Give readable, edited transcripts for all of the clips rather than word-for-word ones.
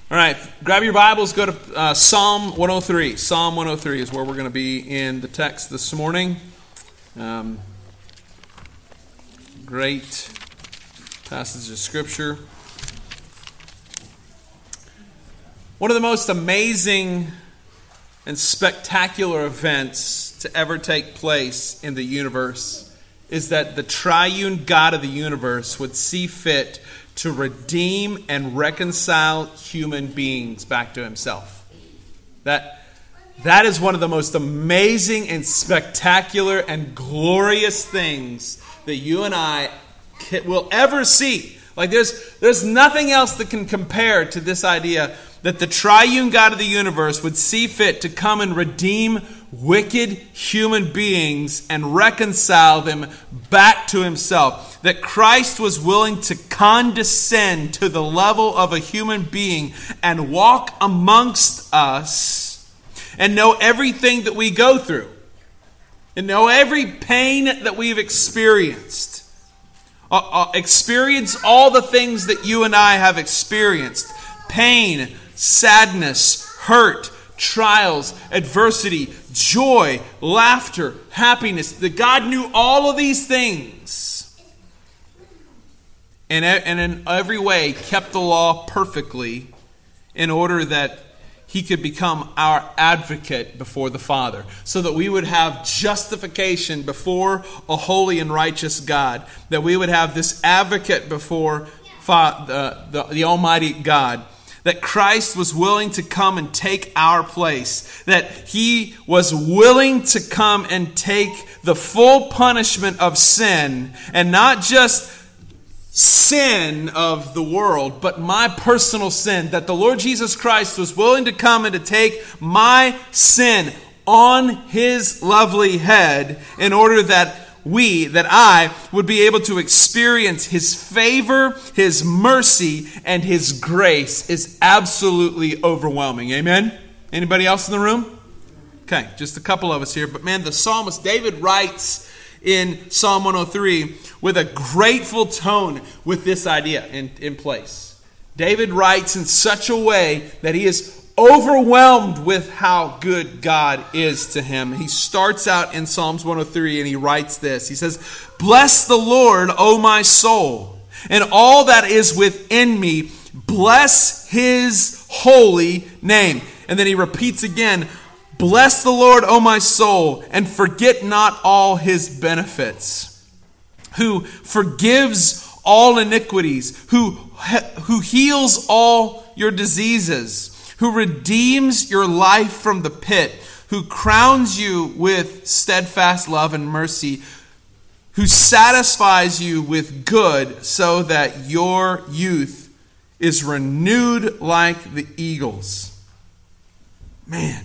All right, grab your Bibles, go to Psalm 103. Psalm 103 is where we're going to be in the text this morning. Great passage of Scripture. One of the most amazing and spectacular events to ever take place in the universe is that the triune God of the universe would see fit to redeem and reconcile human beings back to himself. That is one of the most amazing and spectacular and glorious things that you and I will ever see. Like there's nothing else that can compare to this idea that the triune God of the universe would see fit to come and redeem wicked human beings and reconcile them back to himself. That Christ was willing to condescend to the level of a human being and walk amongst us and know everything that we go through and know every pain that we've experienced. Experience all the things that you and I have experienced. Pain, sadness, hurt, trials, adversity, joy, laughter, happiness. That God knew all of these things. And in every way kept the law perfectly in order that he could become our advocate before the Father, so that we would have justification before a holy and righteous God, that we would have this advocate before the Almighty God, that Christ was willing to come and take our place, that he was willing to come and take the full punishment of sin, and not just sin of the world, but my personal sin, that the Lord Jesus Christ was willing to come and to take my sin on his lovely head in order that I would be able to experience his favor, his mercy, and his grace is absolutely overwhelming. Amen? Anybody else in the room? Okay, just a couple of us here. But man, the psalmist David writes in Psalm 103 with a grateful tone with this idea in place. David writes in such a way that he is overwhelmed with how good God is to him. He starts out in Psalms 103 and he writes this. He says, "Bless the Lord, O my soul, and all that is within me. Bless his holy name." And then he repeats again, "Bless the Lord, O my soul, and forget not all his benefits, who forgives all iniquities, who heals all your diseases, who redeems your life from the pit, who crowns you with steadfast love and mercy, who satisfies you with good so that your youth is renewed like the eagles." Man,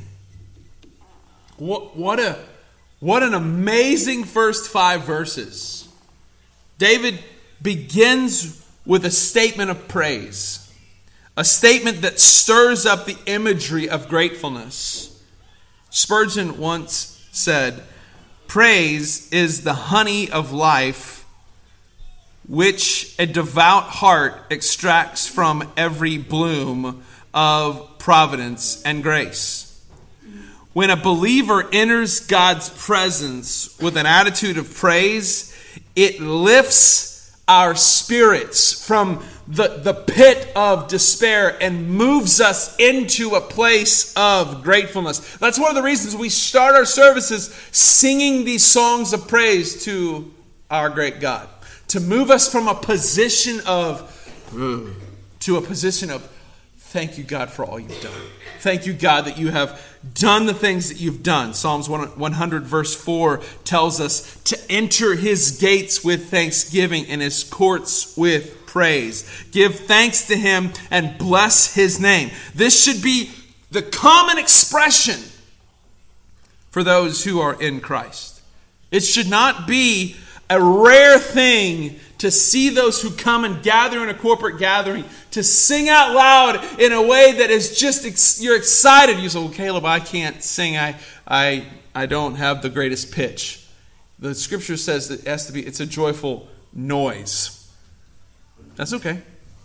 what an amazing first 5 verses. David begins with a statement of praise. A statement that stirs up the imagery of gratefulness. Spurgeon once said, "Praise is the honey of life, which a devout heart extracts from every bloom of providence and grace." When a believer enters God's presence with an attitude of praise, it lifts our spirits from the pit of despair and moves us into a place of gratefulness. That's one of the reasons we start our services singing these songs of praise to our great God. To move us from a position of to a position of thank you, God, for all you've done. Thank you, God, that you have done the things that you've done. Psalms 100 verse 4 tells us to enter his gates with thanksgiving and his courts with praise. Give thanks to him and bless his name. This should be the common expression for those who are in Christ. It should not be a rare thing to see those who come and gather in a corporate gathering to sing out loud in a way that is just, you're excited. You say, "Well, Caleb, I can't sing. I don't have the greatest pitch." The scripture says that it's a joyful noise. That's okay.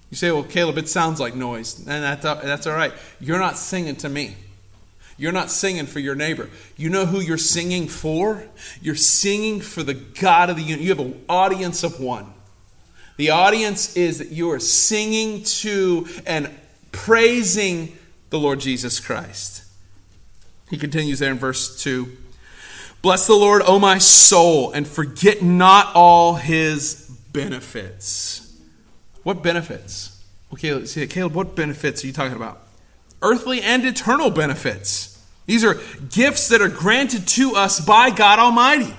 You say, well, Caleb, it sounds like noise. And that's all right. You're not singing to me. You're not singing for your neighbor. You know who you're singing for? You're singing for the God of the universe. You have an audience of one. The audience is that you are singing to and praising the Lord Jesus Christ. He continues there in verse 2. Bless the Lord, O my soul, and forget not all his benefits. What benefits? Okay, let's see. Caleb, what benefits are you talking about? Earthly and eternal benefits. These are gifts that are granted to us by God Almighty.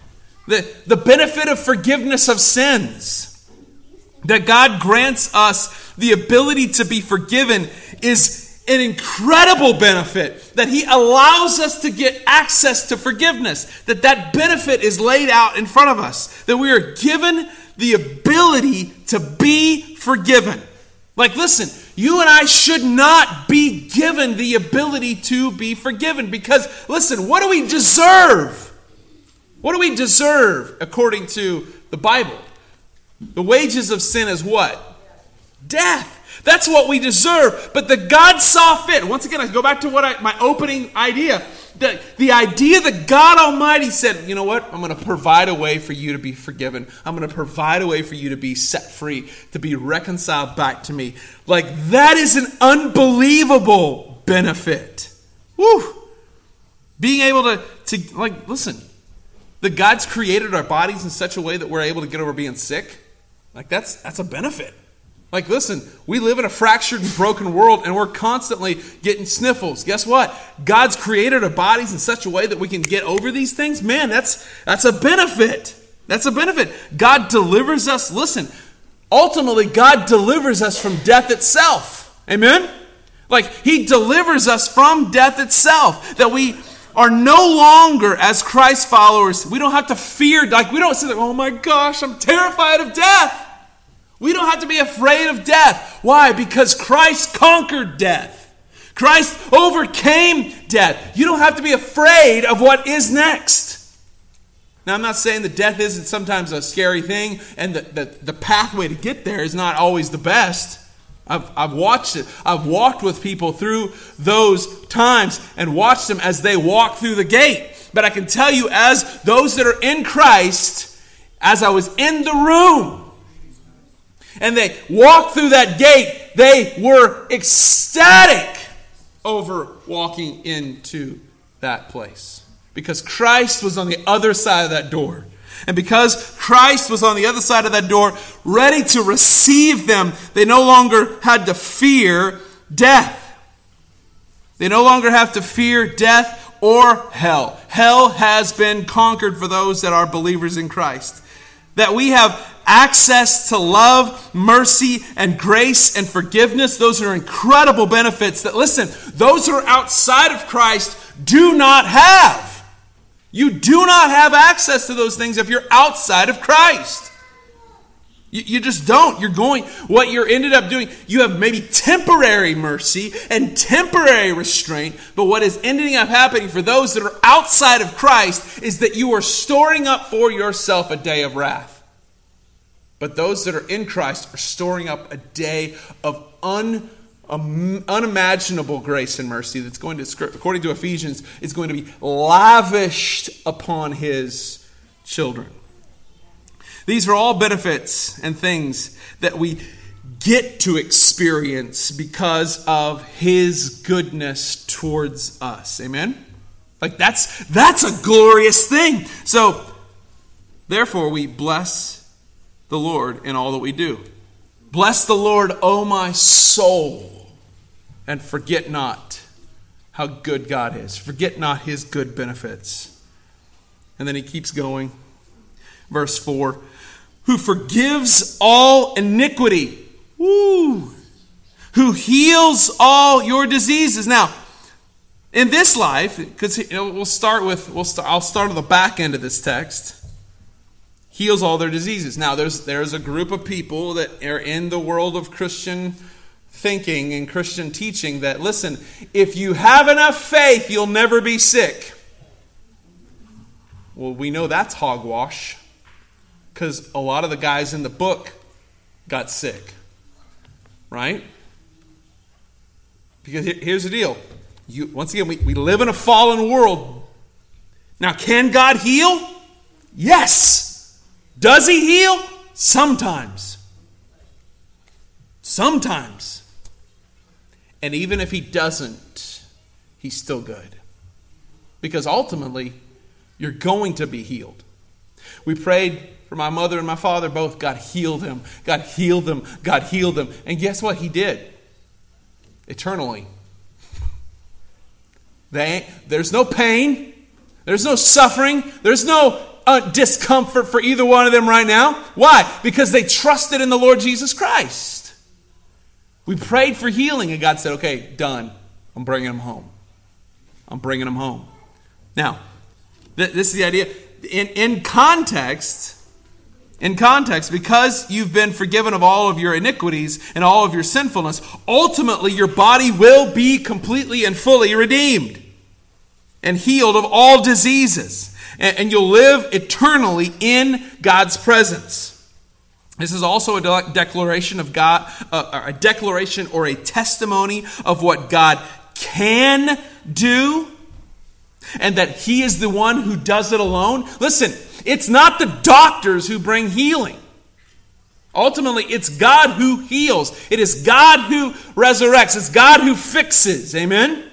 The benefit of forgiveness of sins. That God grants us the ability to be forgiven is an incredible benefit. That He allows us to get access to forgiveness. That benefit is laid out in front of us. That we are given the ability to be forgiven. Like, listen, you and I should not be given the ability to be forgiven. Because, listen, what do we deserve? What do we deserve according to the Bible? The wages of sin is what? Death. That's what we deserve. But the God saw fit. Once again, I go back to my opening idea. The idea that God Almighty said, you know what? I'm going to provide a way for you to be forgiven. I'm going to provide a way for you to be set free, to be reconciled back to me. Like, that is an unbelievable benefit. Woo! Being able to like, listen, that God's created our bodies in such a way that we're able to get over being sick. Like, that's a benefit. Like, listen, we live in a fractured and broken world, and we're constantly getting sniffles. Guess what? God's created our bodies in such a way that we can get over these things. Man, that's a benefit. That's a benefit. God delivers us. Listen, ultimately, God delivers us from death itself. Amen? Like, He delivers us from death itself. That we are no longer, as Christ followers, we don't have to fear. Like, we don't say, oh my gosh, I'm terrified of death. We don't have to be afraid of death. Why? Because Christ conquered death. Christ overcame death. You don't have to be afraid of what is next. Now, I'm not saying that death isn't sometimes a scary thing, and the pathway to get there is not always the best. I've watched it. I've walked with people through those times and watched them as they walk through the gate. But I can tell you, as those that are in Christ, as I was in the room, and they walked through that gate, they were ecstatic over walking into that place. Because Christ was on the other side of that door. And because Christ was on the other side of that door, ready to receive them, they no longer had to fear death. They no longer have to fear death or hell. Hell has been conquered for those that are believers in Christ. That we have access to love, mercy, and grace and forgiveness. Those are incredible benefits that, listen, those who are outside of Christ do not have. You do not have access to those things if you're outside of Christ. You just don't. What you're ended up doing, you have maybe temporary mercy and temporary restraint, but what is ending up happening for those that are outside of Christ is that you are storing up for yourself a day of wrath. But those that are in Christ are storing up a day of unimaginable grace and mercy that's going to, according to Ephesians, is going to be lavished upon His children. These are all benefits and things that we get to experience because of His goodness towards us. Amen? Like, that's a glorious thing. So, therefore, we bless the Lord in all that we do. Bless the Lord, O my soul, and forget not how good God is. Forget not His good benefits. And then he keeps going. Verse 4, who forgives all iniquity. Woo! Who heals all your diseases. Now, in this life, because I'll start at the back end of this text. Heals all their diseases. Now, there's a group of people that are in the world of Christian thinking and Christian teaching that, listen, if you have enough faith, you'll never be sick. Well, we know that's hogwash, because a lot of the guys in the book got sick. right? Because here's the deal. Once again, we live in a fallen world. Now, can God heal? Yes. Does he heal? Sometimes. Sometimes. And even if he doesn't, he's still good. Because ultimately, you're going to be healed. We prayed for my mother and my father both. God healed them. God healed them. God healed them. And guess what? He did. Eternally. There's no pain. There's no suffering. There's no discomfort for either one of them right now. Why? Because they trusted in the Lord Jesus Christ. We prayed for healing and God said, okay, done. I'm bringing them home. I'm bringing them home. Now, this is the idea. In context, because you've been forgiven of all of your iniquities and all of your sinfulness, ultimately your body will be completely and fully redeemed and healed of all diseases. And you'll live eternally in God's presence. This is also a declaration of God, a declaration or a testimony of what God can do, and that he is the one who does it alone. Listen, it's not the doctors who bring healing. Ultimately, it's God who heals. It is God who resurrects. It's God who fixes. Amen?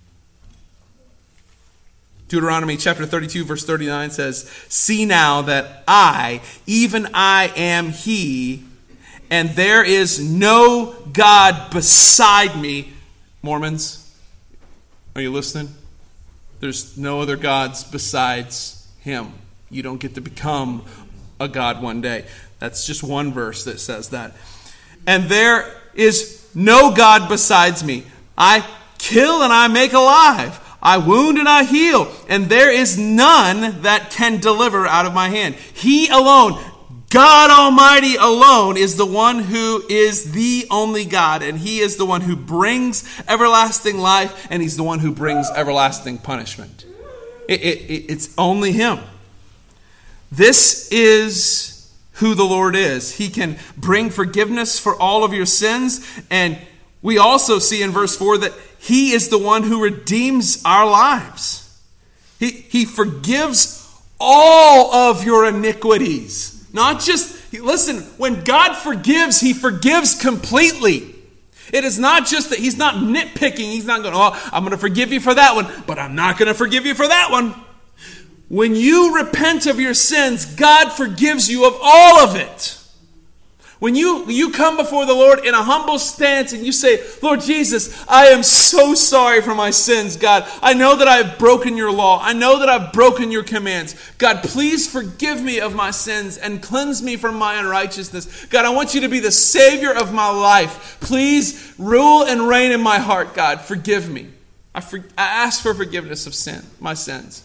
Deuteronomy chapter 32, verse 39 says, "See now that I, even I am he, and there is no God beside me." Mormons, are you listening? There's no other gods besides him. You don't get to become a god one day. That's just one verse that says that. "And there is no God besides me. I kill and I make alive. I wound and I heal. And there is none that can deliver out of my hand." He alone, God Almighty alone, is the one who is the only God. And he is the one who brings everlasting life. And he's the one who brings everlasting punishment. It's only him. This is who the Lord is. He can bring forgiveness for all of your sins. And we also see in verse 4 that he is the one who redeems our lives. He forgives all of your iniquities. Not just, listen, when God forgives, he forgives completely. It is not just that he's not nitpicking. He's not going, "Oh, I'm going to forgive you for that one, but I'm not going to forgive you for that one." When you repent of your sins, God forgives you of all of it. When you come before the Lord in a humble stance and you say, "Lord Jesus, I am so sorry for my sins, God. I know that I have broken your law. I know that I've broken your commands. God, please forgive me of my sins and cleanse me from my unrighteousness. God, I want you to be the Savior of my life. Please rule and reign in my heart, God. Forgive me. I ask for forgiveness of my sins."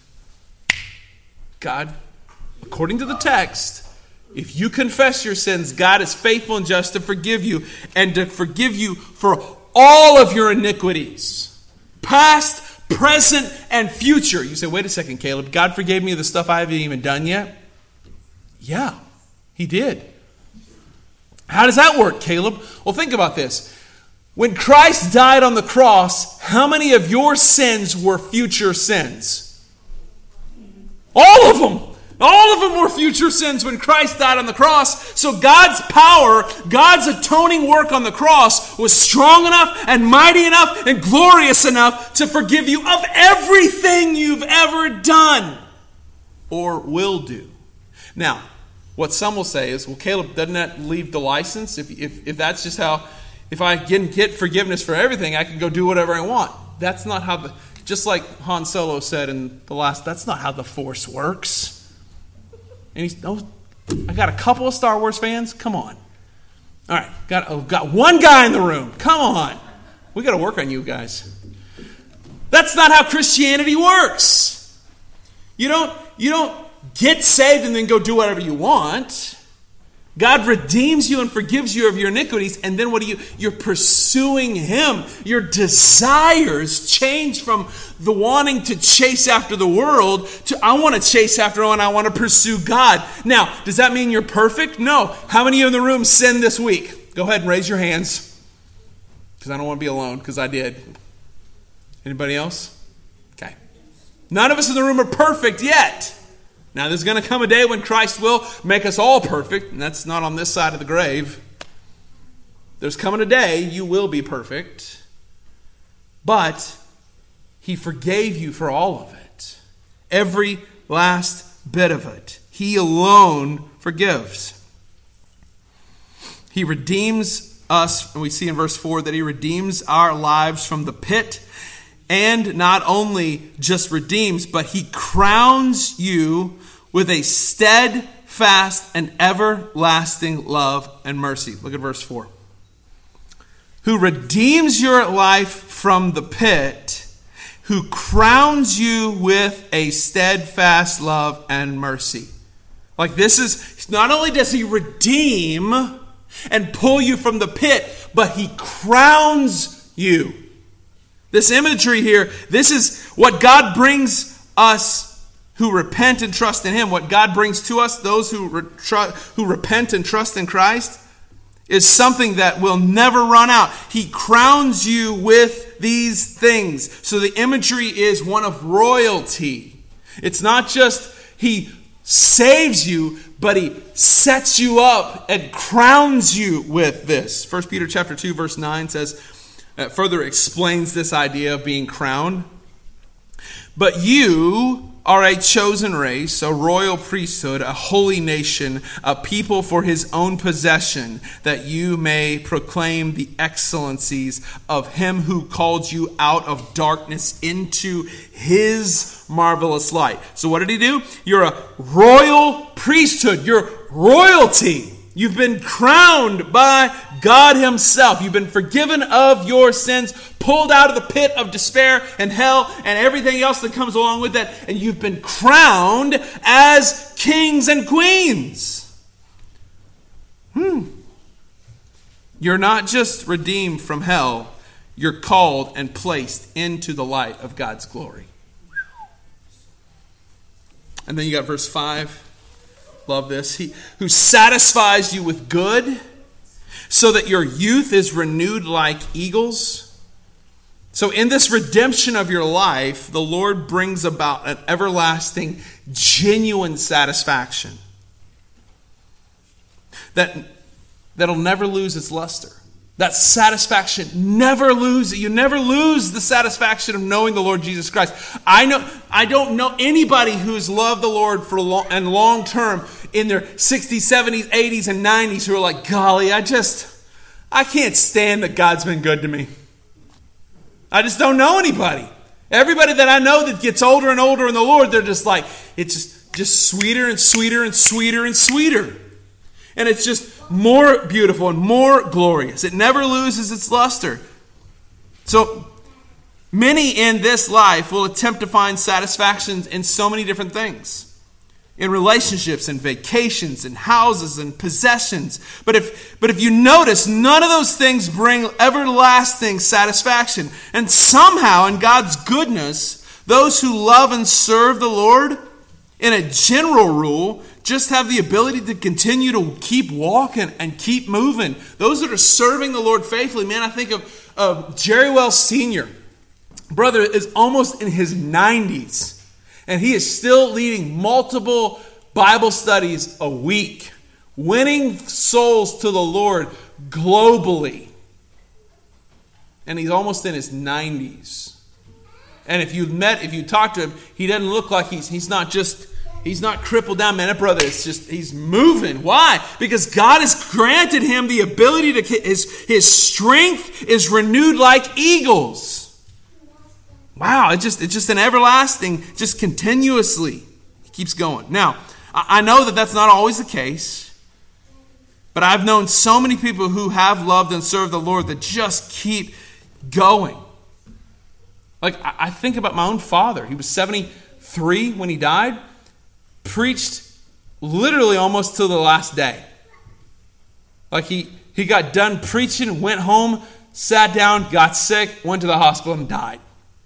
God, according to the text, if you confess your sins, God is faithful and just to forgive you and to forgive you for all of your iniquities, past, present, and future. You say, "Wait a second, Caleb. God forgave me the stuff I haven't even done yet?" Yeah, he did. How does that work, Caleb? Well, think about this. When Christ died on the cross, how many of your sins were future sins? All of them. All of them were future sins when Christ died on the cross. So God's power, God's atoning work on the cross was strong enough and mighty enough and glorious enough to forgive you of everything you've ever done or will do. Now, what some will say is, "Well, Caleb, doesn't that leave the license? If that's just how, if I can get forgiveness for everything, I can go do whatever I want." That's not how just like Han Solo said in the last, that's not how the Force works. And I got a couple of Star Wars fans. Come on. All right, got one guy in the room. Come on. We got to work on you guys. That's not how Christianity works. You don't get saved and then go do whatever you want. God redeems you and forgives you of your iniquities, and then what do you're pursuing him. Your desires change from the wanting to chase after the world to I want to chase after and I want to pursue God. Now, does that mean you're perfect? No. How many in the room sinned this week? Go ahead and raise your hands, because I don't want to be alone, because I did. Anybody else? Okay. None of us in the room are perfect yet. Now, there's going to come a day when Christ will make us all perfect, and that's not on this side of the grave. There's coming a day you will be perfect, but He forgave you for all of it. Every last bit of it. He alone forgives. He redeems us, and we see in verse 4 that He redeems our lives from the pit, and not only just redeems, but He crowns you with a steadfast and everlasting love and mercy. Look at verse 4. Who redeems your life from the pit, who crowns you with a steadfast love and mercy. Like this is, not only does He redeem and pull you from the pit, but He crowns you. This imagery here, this is what God brings us who repent and trust in Him. What God brings to us, those who repent and trust in Christ, is something that will never run out. He crowns you with these things. So the imagery is one of royalty. It's not just He saves you, but He sets you up and crowns you with this. 1 Peter chapter 2 verse 9 says, further explains this idea of being crowned. But you are a chosen race, a royal priesthood, a holy nation, a people for His own possession, that you may proclaim the excellencies of Him who called you out of darkness into His marvelous light. So what did He do? You're a royal priesthood. You're royalty. You've been crowned by God Himself. You've been forgiven of your sins, pulled out of the pit of despair and hell and everything else that comes along with that. And you've been crowned as kings and queens. You're not just redeemed from hell. You're called and placed into the light of God's glory. And then you got verse 5. Love this. He who satisfies you with good, so that your youth is renewed like eagles. So in this redemption of your life, the Lord brings about an everlasting, genuine satisfaction that'll never lose its luster. That satisfaction never loses. You never lose the satisfaction of knowing the Lord Jesus Christ. I don't know anybody who's loved the Lord for long term in their 60s, 70s, 80s, and 90s who are like, golly, I can't stand that God's been good to me. I just don't know anybody. Everybody that I know that gets older and older in the Lord, they're just like, it's just sweeter and sweeter and sweeter and sweeter. And it's just more beautiful and more glorious. It never loses its luster. So many in this life will attempt to find satisfaction in so many different things. In relationships and vacations and houses and possessions. But if you notice, none of those things bring everlasting satisfaction. And somehow in God's goodness, those who love and serve the Lord, in a general rule, just have the ability to continue to keep walking and keep moving. Those that are serving the Lord faithfully, man, I think of Jerry Wells Sr. Brother is almost in his 90s. And he is still leading multiple Bible studies a week, winning souls to the Lord globally. And he's almost in his 90s. And if you talk to him, he doesn't look like he's not crippled down, man. That brother is he's moving. Why? Because God has granted him the ability his strength is renewed like eagles. Wow, it's just an everlasting, just continuously. It keeps going. Now, I know that that's not always the case, but I've known so many people who have loved and served the Lord that just keep going. Like, I think about my own father. He was 73 when he died. Preached literally almost till the last day. Like, he got done preaching, went home, sat down, got sick, went to the hospital, and died.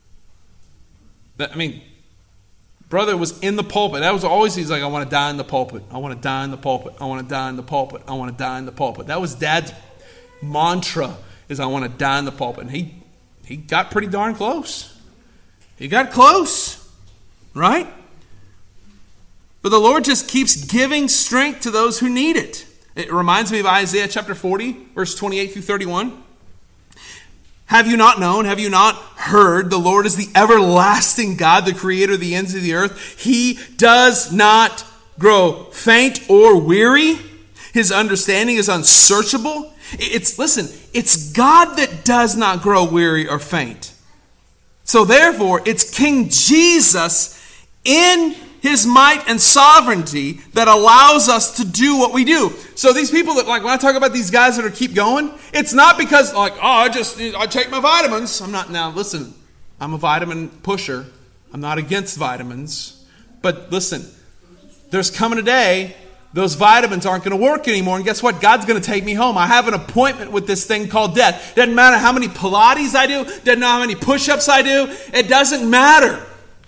I mean, brother was in the pulpit. That was always, he's like, I want to die in the pulpit. I want to die in the pulpit. I want to die in the pulpit. I want to die in the pulpit. That was Dad's mantra is I want to die in the pulpit. And he got pretty darn close. He got close, right? But the Lord just keeps giving strength to those who need it. It reminds me of Isaiah chapter 40, verse 28 through 31. Have you not known? Have you not heard? The Lord is the everlasting God, the creator of the ends of the earth. He does not grow faint or weary. His understanding is unsearchable. It's God that does not grow weary or faint. So therefore, it's King Jesus in his might and sovereignty that allows us to do what we do. So these people that, like, when I talk about these guys that keep going, it's not because, like, I take my vitamins. Now listen, I'm a vitamin pusher. I'm not against vitamins. But listen, there's coming a day, those vitamins aren't going to work anymore. And guess what? God's going to take me home. I have an appointment with this thing called death. Doesn't matter how many Pilates I do. Doesn't matter how many push-ups I do. It doesn't matter.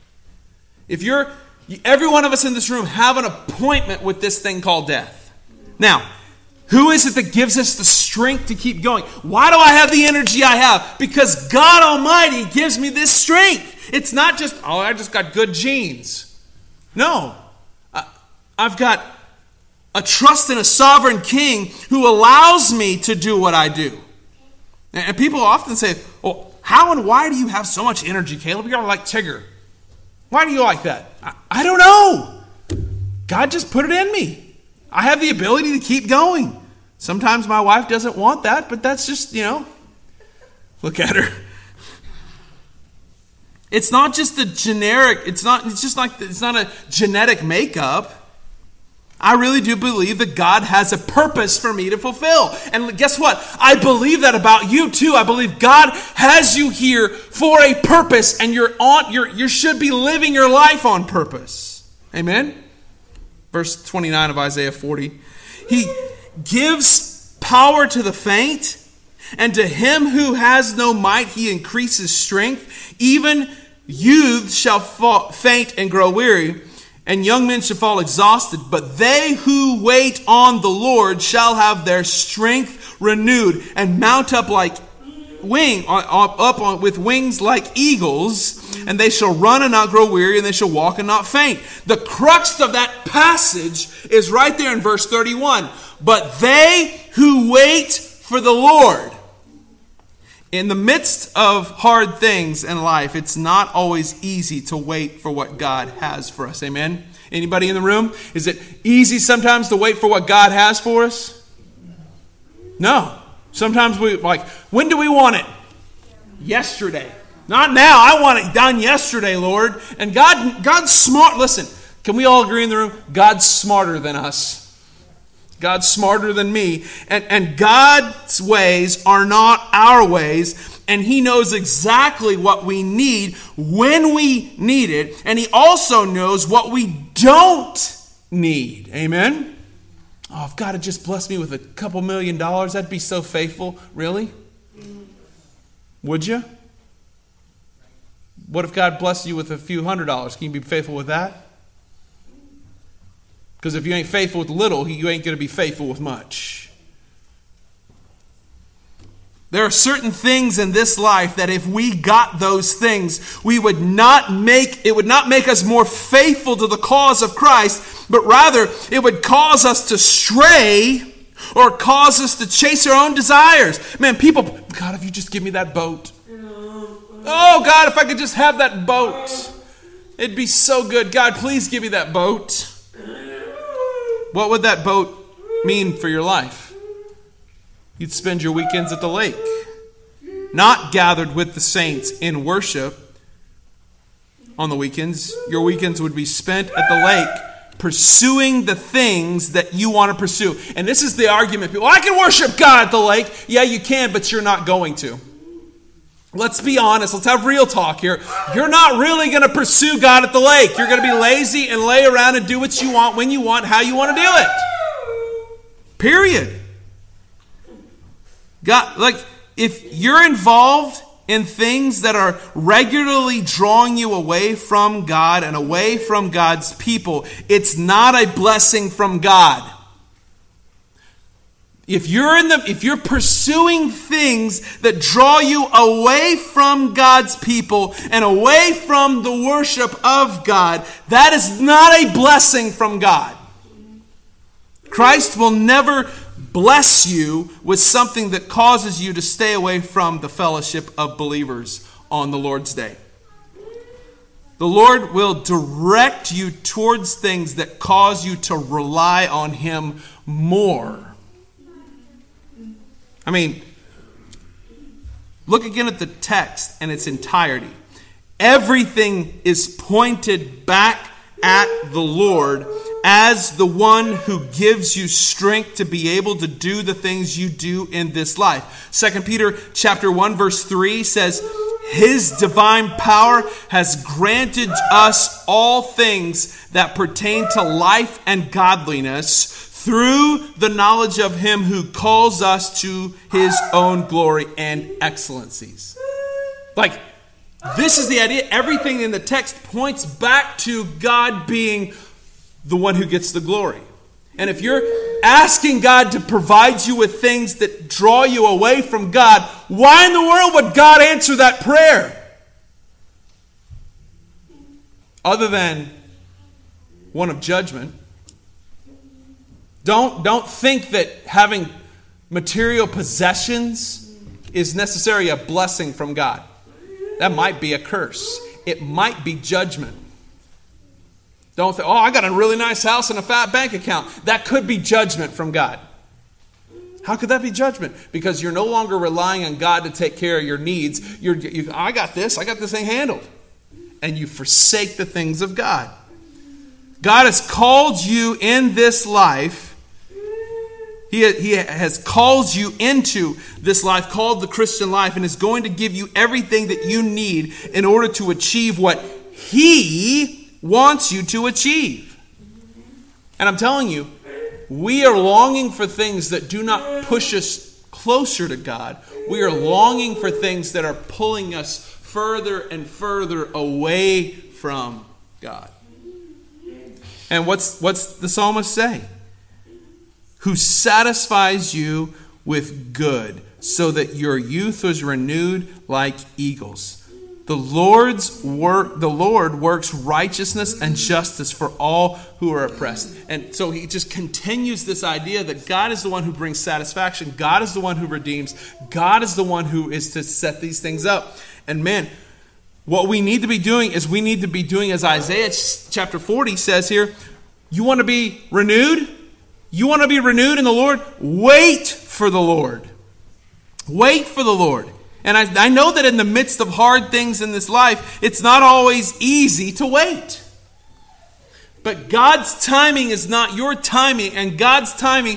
Every one of us in this room have an appointment with this thing called death. Now, who is it that gives us the strength to keep going? Why do I have the energy I have? Because God Almighty gives me this strength. It's not just, I just got good genes. No. I've got a trust in a sovereign King who allows me to do what I do. And people often say, well, how and why do you have so much energy, Caleb? You're like Tigger. Why do you like that? I don't know. God just put it in me. I have the ability to keep going. Sometimes my wife doesn't want that, but that's just, look at her. It's not just a generic, it's not a genetic makeup. I really do believe that God has a purpose for me to fulfill. And guess what? I believe that about you too. I believe God has you here for a purpose, and you should be living your life on purpose. Amen? Verse 29 of Isaiah 40. He gives power to the faint, and to him who has no might he increases strength. Even youths shall faint and grow weary, and young men shall fall exhausted, but they who wait on the Lord shall have their strength renewed and mount up with wings like eagles, and they shall run and not grow weary, and they shall walk and not faint. The crux of that passage is right there in verse 31. But they who wait for the Lord. In the midst of hard things in life, it's not always easy to wait for what God has for us. Amen? Anybody in the room? Is it easy sometimes to wait for what God has for us? No. Sometimes when do we want it? Yesterday. Not now. I want it done yesterday, Lord. And God's smart. Listen, can we all agree in the room? God's smarter than us. God's smarter than me. And God's ways are not our ways. And he knows exactly what we need when we need it. And he also knows what we don't need. Amen? Oh, if God had just blessed me with $2 million, I'd be so faithful. Really? Would you? What if God blessed you with a few $100s? Can you be faithful with that? Because if you ain't faithful with little, you ain't going to be faithful with much. There are certain things in this life that if we got those things, it would not make us more faithful to the cause of Christ, but rather it would cause us to stray or cause us to chase our own desires. Man, people, God, if you just give me that boat. Oh, God, if I could just have that boat. It'd be so good. God, please give me that boat. What would that boat mean for your life? You'd spend your weekends at the lake, not gathered with the saints in worship on the weekends. Your weekends would be spent at the lake pursuing the things that you want to pursue. And this is the argument. People, I can worship God at the lake. Yeah, you can, but you're not going to. Let's be honest. Let's have real talk here. You're not really going to pursue God at the lake. You're going to be lazy and lay around and do what you want, when you want, how you want to do it. Period. God, if you're involved in things that are regularly drawing you away from God and away from God's people, it's not a blessing from God. If you're pursuing things that draw you away from God's people and away from the worship of God, that is not a blessing from God. Christ will never bless you with something that causes you to stay away from the fellowship of believers on the Lord's day. The Lord will direct you towards things that cause you to rely on Him more. I mean, look again at the text in its entirety. Everything is pointed back at the Lord as the one who gives you strength to be able to do the things you do in this life. 2 Peter chapter 1 verse 3 says, His divine power has granted us all things that pertain to life and godliness through the knowledge of Him who calls us to His own glory and excellencies. Like, this is the idea. Everything in the text points back to God being the one who gets the glory. And if you're asking God to provide you with things that draw you away from God, why in the world would God answer that prayer? Other than one of judgment. Don't think that having material possessions is necessarily a blessing from God. That might be a curse. It might be judgment. Don't think, I got a really nice house and a fat bank account. That could be judgment from God. How could that be judgment? Because you're no longer relying on God to take care of your needs. I got this thing handled. And you forsake the things of God. God has called you in this life. He has called you into this life called the Christian life and is going to give you everything that you need in order to achieve what He wants you to achieve. And I'm telling you, we are longing for things that do not push us closer to God. We are longing for things that are pulling us further and further away from God. And what's the psalmist say? Who satisfies you with good, so that your youth is renewed like eagles. The Lord works righteousness and justice for all who are oppressed. And so he just continues this idea that God is the one who brings satisfaction. God is the one who redeems. God is the one who is to set these things up. And man, what we need to be doing is we need to be doing as Isaiah chapter 40 says here. You want to be renewed? You want to be renewed in the Lord? Wait for the Lord. Wait for the Lord. And I know that in the midst of hard things in this life, it's not always easy to wait. But God's timing is not your timing. And God's timing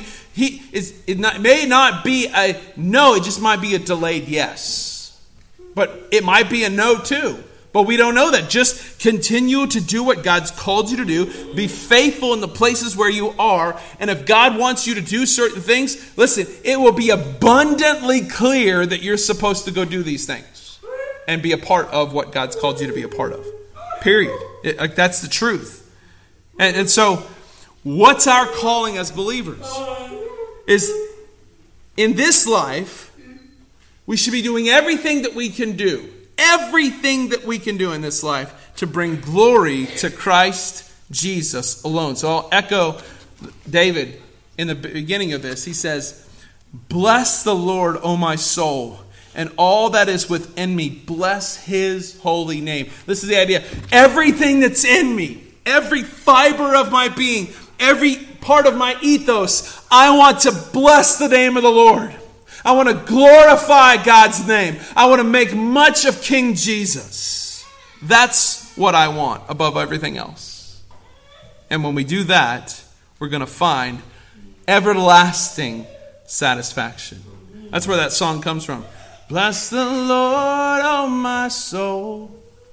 may not be a no, it just might be a delayed yes. But it might be a no too. But we don't know that. Just continue to do what God's called you to do. Be faithful in the places where you are. And if God wants you to do certain things, listen, it will be abundantly clear that you're supposed to go do these things and be a part of what God's called you to be a part of. Period. That's the truth. And so, what's our calling as believers? Is in this life, we should be doing everything that we can do. Everything that we can do in this life to bring glory to Christ Jesus alone. So I'll echo David in the beginning of this. He says, Bless the Lord, O my soul, and all that is within me. Bless His holy name. This is the idea. Everything that's in me, every fiber of my being, every part of my ethos, I want to bless the name of the Lord. I want to glorify God's name. I want to make much of King Jesus. That's what I want above everything else. And when we do that, we're going to find everlasting satisfaction. That's where that song comes from. Bless the Lord, oh my soul.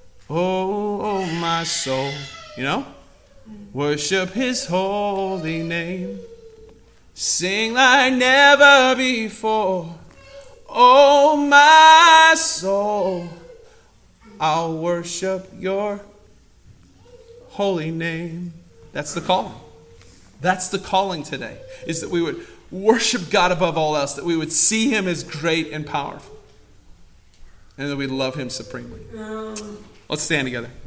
Oh my soul. You know? Worship His holy name. Sing like never before. Oh, my soul, I'll worship your holy name. That's the calling. That's the calling today, is that we would worship God above all else, that we would see him as great and powerful, and that we love him supremely. Let's stand together.